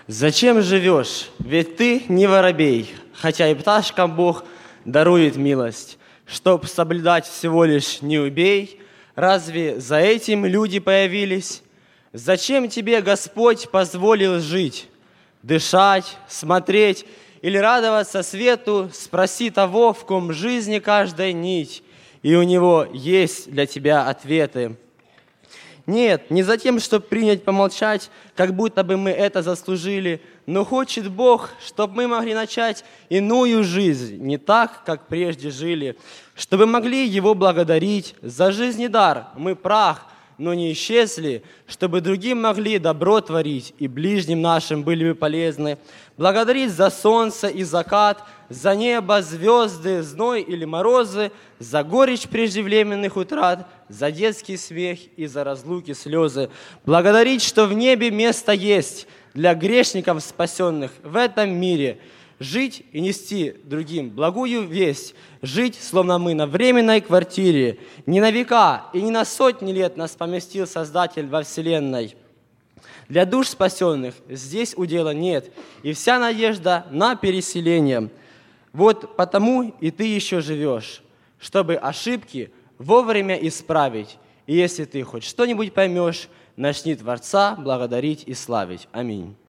Зачем живешь? Ведь ты не воробей, хотя и пташкам Бог дарует милость. Чтоб соблюдать всего лишь не убей, разве за этим люди появились? Зачем тебе Господь позволил жить? Дышать, смотреть или радоваться свету, спроси того, в ком жизни каждая нить, и у него есть для тебя ответы. Нет, не за тем, чтобы принять, помолчать, как будто бы мы это заслужили, но хочет Бог, чтобы мы могли начать иную жизнь, не так, как прежде жили, чтобы могли Его благодарить за жизнь и дар. Мы прах, но не исчезли, чтобы другим могли добро творить и ближним нашим были бы полезны. Благодарить за солнце и закат, за небо, звезды, зной или морозы, за горечь преждевременных утрат, за детский смех и за разлуки слезы. Благодарить, что в небе место есть для грешников спасенных в этом мире. Жить и нести другим благую весть. Жить, словно мы на временной квартире. Не на века и не на сотни лет нас поместил Создатель во вселенной. Для душ спасенных здесь удела нет, и вся надежда на переселение. Вот потому и ты еще живешь, чтобы ошибки вовремя исправить. И если ты хоть что-нибудь поймешь, начни Творца благодарить и славить. Аминь.